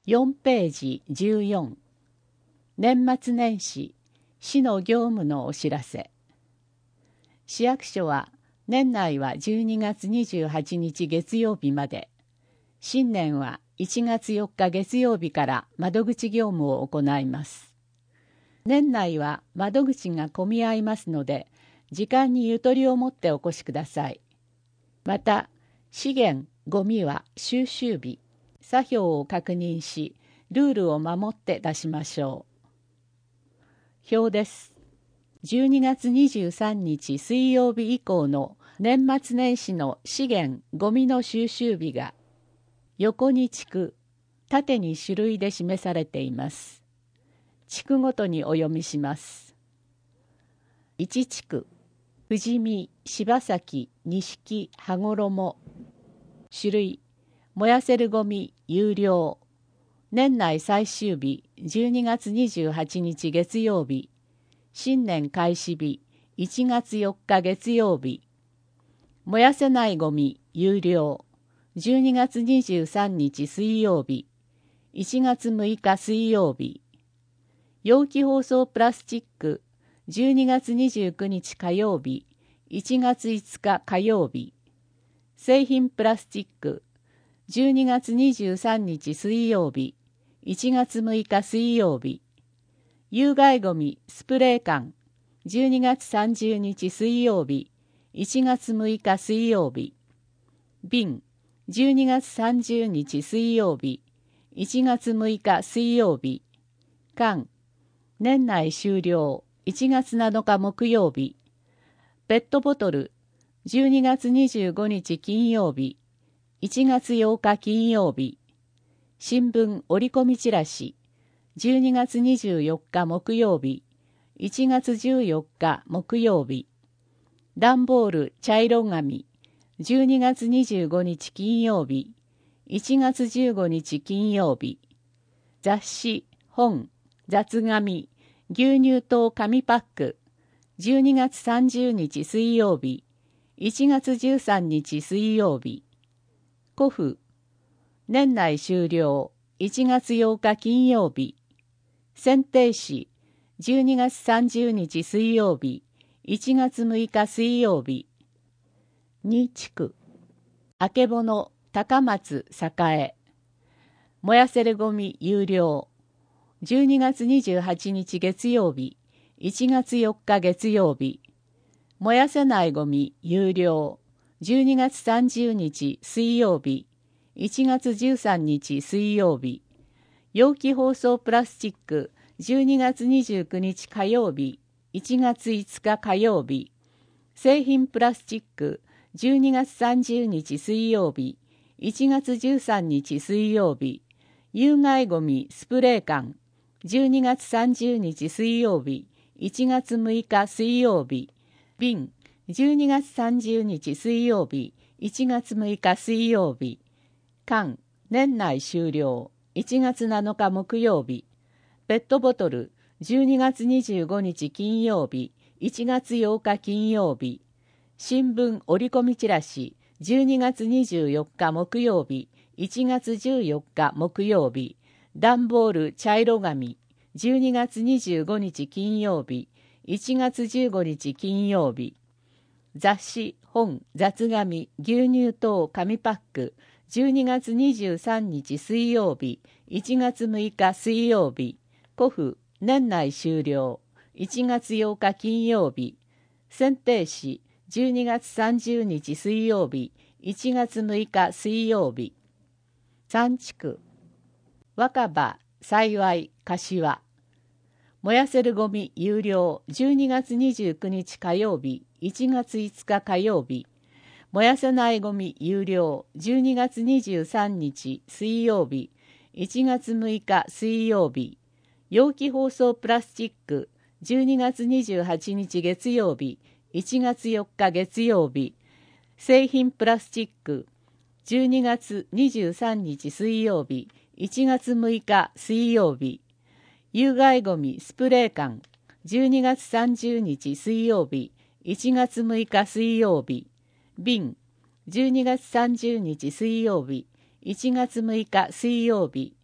4ページ14、年末年始、市の業務のお知らせ。市役所は年内は12月28日月曜日まで、新年は1月4日月曜日から窓口業務を行います。年内は窓口が混み合いますので、時間にゆとりを持ってお越しください。また、資源・ゴミは収集日、作業を確認し、ルールを守って出しましょう。表です。12月23日水曜日以降の年末年始の資源・ゴミの収集日が、横に地区、縦に種類で示されています。地区ごとにお読みします。1地区、富士見、柴崎、錦、羽衣。種類、燃やせるゴミ、有料。年内最終日、12月28日月曜日。新年開始日、1月4日月曜日。燃やせないゴミ、有料。12月23日水曜日。1月6日水曜日。容器包装プラスチック、12月29日火曜日。1月5日火曜日。製品プラスチック、12月23日水曜日。1月6日水曜日。有害ゴミスプレー缶、12月30日水曜日。1月6日水曜日。瓶、12月30日水曜日。1月6日水曜日。缶、年内終了、1月7日木曜日。ペットボトル、12月25日金曜日。1月8日金曜日。新聞折り込みチラシ、12月24日木曜日。1月14日木曜日。段ボール茶色紙、12月25日金曜日。1月15日金曜日。雑誌、本、雑紙、牛乳と紙パック、12月30日水曜日。1月13日水曜日。古布、年内終了、1月8日金曜日。選定紙、12月30日水曜日。1月6日水曜日。2地区、あけぼの、高松、栄。燃やせるゴミ有料。12月28日月曜日。1月4日月曜日。燃やせないゴミ有料。12月30日水曜日。1月13日水曜日。容器包装プラスチック、12月29日火曜日。1月5日火曜日。製品プラスチック、12月30日水曜日。1月13日水曜日。有害ゴミスプレー缶、12月30日水曜日。1月6日水曜日。瓶、12月30日水曜日。1月6日水曜日。缶、年内終了、1月7日木曜日。ペットボトル、12月25日金曜日。1月8日金曜日。新聞折り込みチラシ、12月24日木曜日。1月14日木曜日。段ボール茶色紙、12月25日金曜日。1月15日金曜日。雑誌、本、雑紙、牛乳等紙パック、12月23日水曜日。1月6日水曜日。古布、年内終了、1月8日金曜日。選定紙、12月30日水曜日。1月6日水曜日。3地区、若葉、幸、柏。燃やせるゴミ有料、12月29日火曜日。1月5日火曜日。燃やせないゴミ有料、12月23日水曜日。1月6日水曜日。容器包装プラスチック、12月28日月曜日。1月4日月曜日。製品プラスチック、12月23日水曜日。1月6日水曜日。有害ゴミスプレー缶、12月30日水曜日。1月6日水曜日。瓶、12月30日水曜日。1月6日水曜日。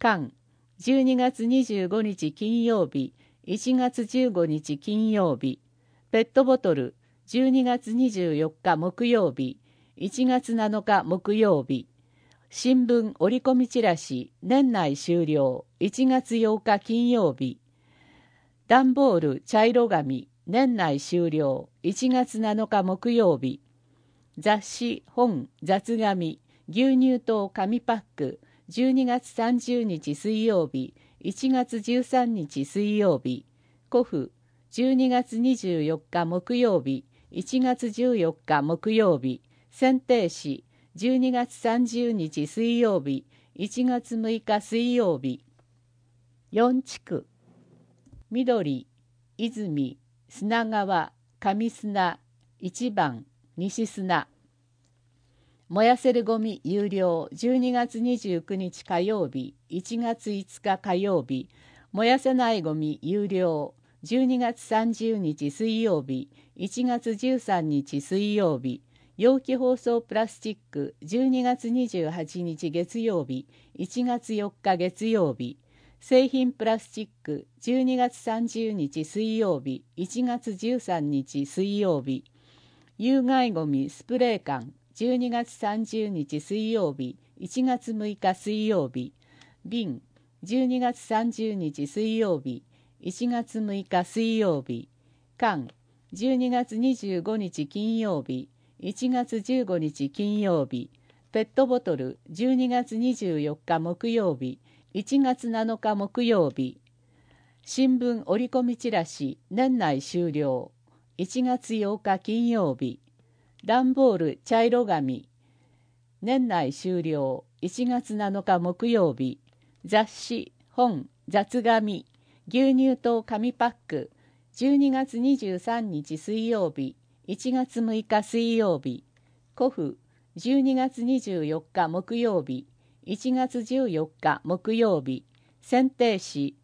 間12月25日金曜日、1月15日金曜日。ペットボトル12月24日木曜日、1月7日木曜日。新聞折り込みチラシ年内終了、1月8日金曜日。段ボール茶色紙年内終了、1月7日木曜日。雑誌本雑紙牛乳と紙パック12月30日水曜日、1月13日水曜日。古布12月24日木曜日、1月14日木曜日。選定士12月30日水曜日、1月6日水曜日。4地区緑、泉、砂川、上砂、一番、西砂。燃やせるゴミ有料12月29日火曜日、1月5日火曜日。燃やせないゴミ有料12月30日水曜日、1月13日水曜日。容器包装プラスチック12月28日月曜日、1月4日月曜日。製品プラスチック12月30日水曜日、1月13日水曜日。有害ゴミスプレー缶12月30日水曜日、1月6日水曜日。瓶12月30日水曜日、1月6日水曜日。缶12月25日金曜日、1月15日金曜日。ペットボトル12月24日木曜日、1月7日木曜日。新聞折り込みチラシ年内終了、1月8日金曜日。段ボール茶色紙年内終了、1月7日木曜日。雑誌本雑紙牛乳と紙パック12月23日水曜日、1月6日水曜日。古布12月24日木曜日、1月14日木曜日。選定士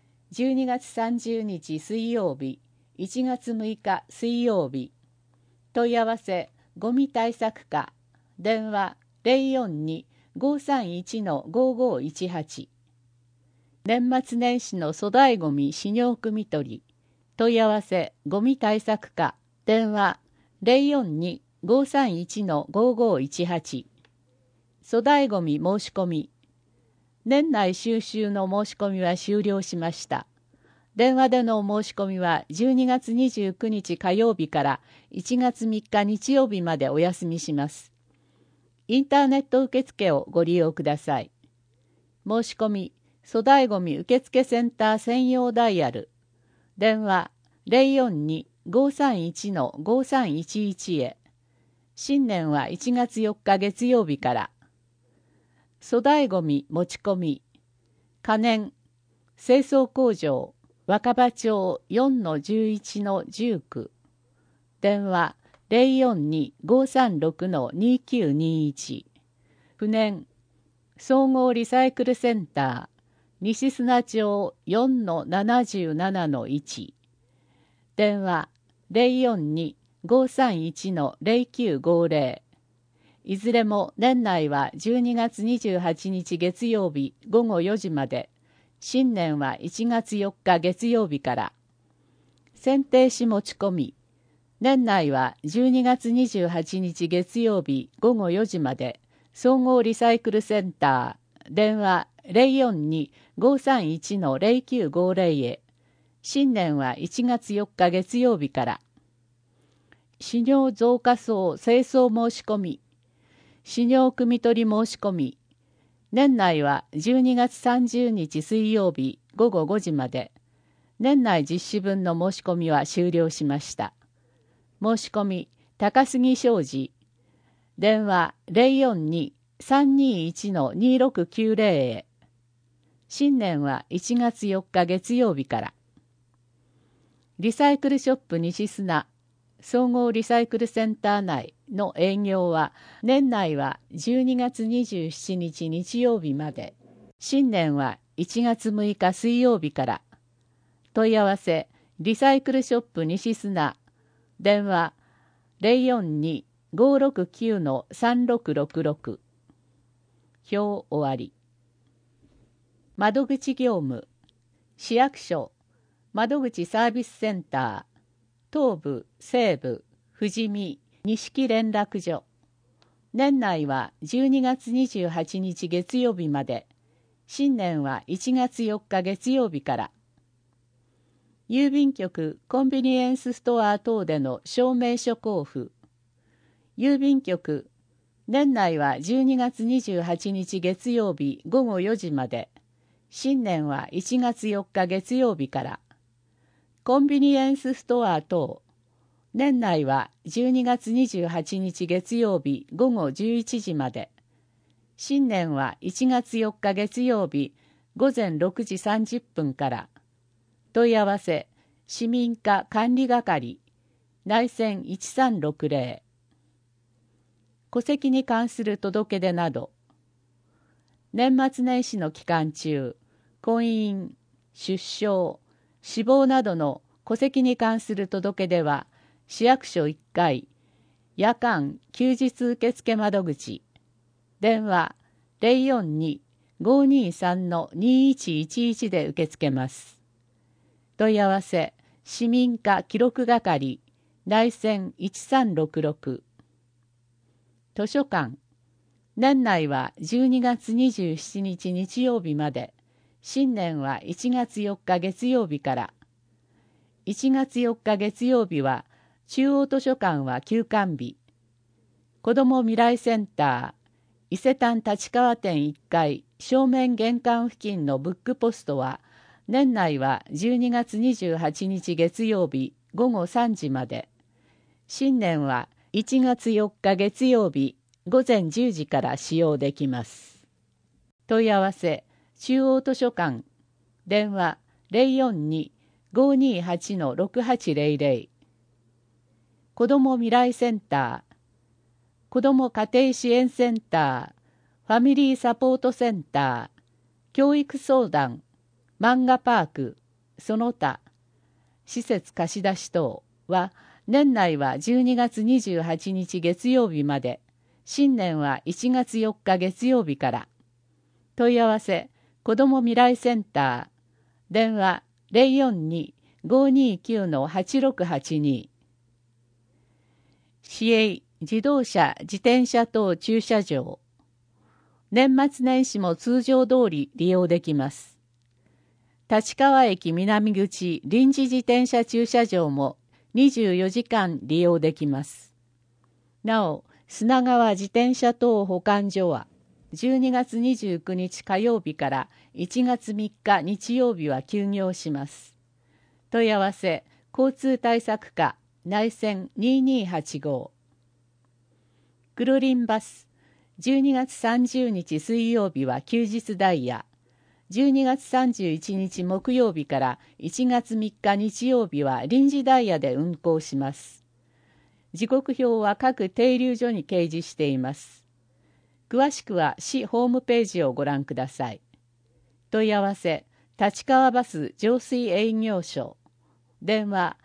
12月30日水曜日、1月6日水曜日。問い合わせゴミ対策課電話 042-531-5518。年末年始の粗大ゴミ使用汲み取り。問い合わせゴミ対策課電話 042-531-5518。粗大ゴミ申し込み。年内収集の申し込みは終了しました。電話での申し込みは12月29日火曜日から1月3日日曜日までお休みします。インターネット受付をご利用ください。申し込み粗大ゴミ受付センター専用ダイヤル。電話 042-531-5311 へ。新年は1月4日月曜日から。粗大ゴミ持ち込み。可燃清掃工場若葉町 4-11-19。電話 042-536-2921。不燃総合リサイクルセンター西砂町 4-77-1。電話 042-531-0950。いずれも年内は12月28日月曜日午後4時まで。新年は1月4日月曜日から。選定し持ち込み。年内は12月28日月曜日午後4時まで。総合リサイクルセンター。電話 042-531-0950 へ。新年は1月4日月曜日から。飼料増加層清掃申し込み。飼料汲み取り申し込み。年内は12月30日水曜日午後5時まで。年内実施分の申し込みは終了しました。申し込み高杉商事。電話 042-321-2690 へ。新年は1月4日月曜日から。リサイクルショップ西砂総合リサイクルセンター内の営業は年内は12月27日日曜日まで。新年は1月6日水曜日から。問い合わせリサイクルショップ西砂電話 042-569-3666。表終わり。 窓口業務、市役所、窓口サービスセンター、東部、西部、富士見、錦連絡所。年内は12月28日月曜日まで、新年は1月4日月曜日から。郵便局、コンビニエンスストア等での証明書交付。郵便局、年内は12月28日月曜日午後4時まで、新年は1月4日月曜日から。コンビニエンスストア等、年内は12月28日月曜日午後11時まで、新年は1月4日月曜日午前6時30分から。問い合わせ、市民課管理係、内線1360。戸籍に関する届け出など、年末年始の期間中、婚姻、出生、死亡などの戸籍に関する届け出は、市役所1階、夜間・休日受付窓口、電話042-523-2111で受け付けます。問い合わせ、市民課記録係、内線1366。図書館、年内は12月27日日曜日まで、新年は1月4日月曜日から。1月4日月曜日は、中央図書館は休館日。子ども未来センター、伊勢丹立川店1階正面玄関付近のブックポストは、年内は12月28日月曜日午後3時まで、新年は1月4日月曜日午前10時から使用できます。問い合わせ、中央図書館、電話042-528-6800。子ども未来センター、子ども家庭支援センター、ファミリーサポートセンター、教育相談、漫画パーク、その他、施設貸し出し等は、年内は12月28日月曜日まで、新年は1月4日月曜日から。問い合わせ、子ども未来センター、電話042-529-8682。市営自動車・自転車等駐車場。年末年始も通常通り利用できます。立川駅南口臨時自転車駐車場も24時間利用できます。なお、砂川自転車等保管所は12月29日火曜日から1月3日日曜日は休業します。問い合わせ、交通対策課内線2285。くるりんバス、12月30日水曜日は休日ダイヤ、12月31日木曜日から1月3日日曜日は臨時ダイヤで運行します。時刻表は各停留所に掲示しています。詳しくは市ホームページをご覧ください。問い合わせ、立川バス上水営業所、電話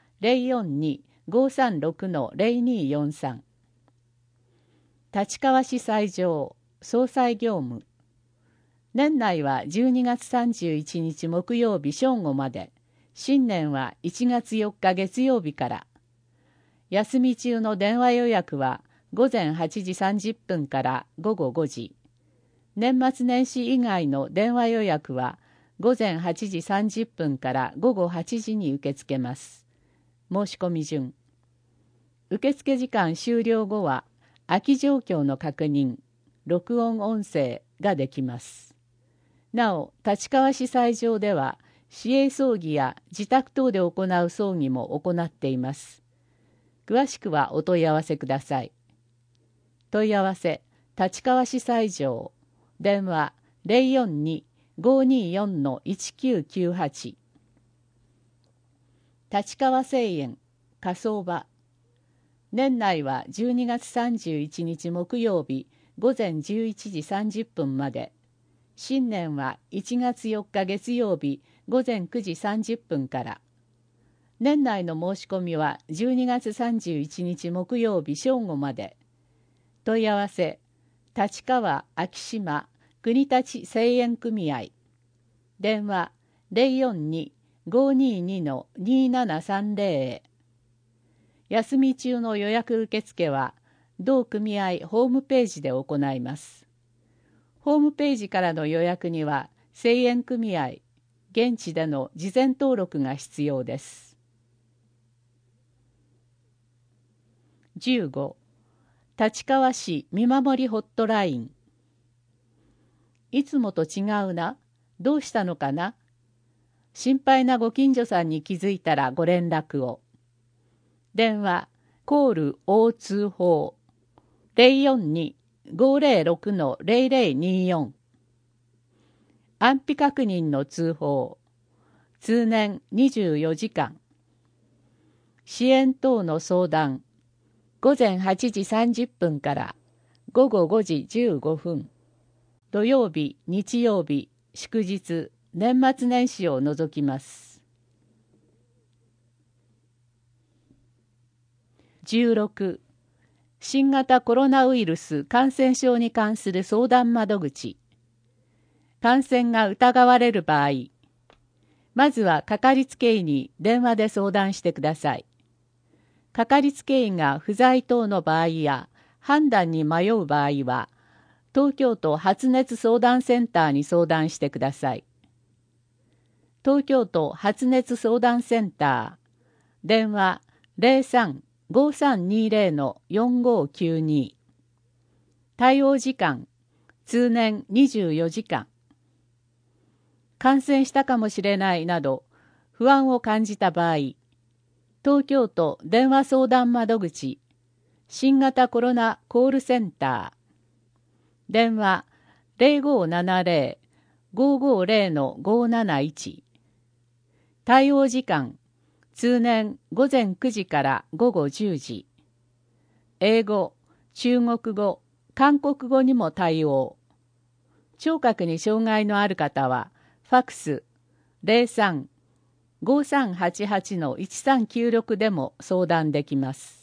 042-536-0243。立川市斎場総裁業務。年内は12月31日木曜日正午まで、新年は1月4日月曜日から。休み中の電話予約は午前8時30分から午後5時。年末年始以外の電話予約は午前8時30分から午後8時に受け付けます。申し込み順。受付時間終了後は空き状況の確認、録音音声ができます。なお、立川市斎場では、市営葬儀や自宅等で行う葬儀も行っています。詳しくはお問い合わせください。問い合わせ、立川市斎場、電話042-524-1998。立川製園、火葬場。年内は12月31日木曜日午前11時30分まで。新年は1月4日月曜日午前9時30分から。年内の申し込みは12月31日木曜日正午まで。問い合わせ、立川昭島国立製塩組合。 電話042-522-2730へ。休み中の予約受付は同組合ホームページで行います。ホームページからの予約には製塩組合、現地での事前登録が必要です。15. 立川市見守りホットライン。いつもと違うな。どうしたのかな。心配なご近所さんに気づいたらご連絡を。電話コール応通報 042-506-0024。安否確認の通報。通年24時間。支援等の相談。午前8時30分から午後5時15分。土曜日、日曜日、祝日、年末年始を除きます。16. 新型コロナウイルス感染症に関する相談窓口。感染が疑われる場合、まずはかかりつけ医に電話で相談してください。かかりつけ医が不在等の場合や判断に迷う場合は、東京都発熱相談センターに相談してください。東京都発熱相談センター、電話03-5320-4592。対応時間、通年24時間。感染したかもしれないなど、不安を感じた場合、東京都電話相談窓口、新型コロナコールセンター、電話0570-550-571。対応時間、通年午前9時から午後10時。英語、中国語、韓国語にも対応。聴覚に障害のある方は、ファクス03-5388-1396でも相談できます。